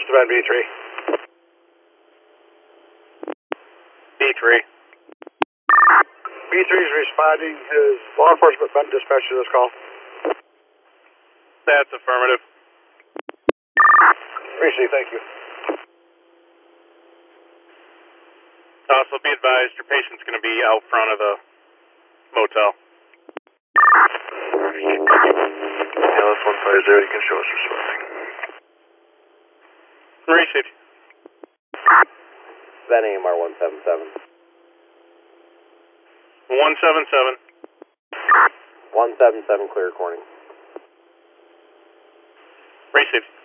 Event B3. B3. B3 is responding. Is law enforcement been dispatched to this call? That's affirmative. Appreciate it, thank you. Also, be advised, your patient's going to be out front of the motel. LS 150, you can show us responding. Received. Van AMR 177. 177. 177 clear, Corning. Received.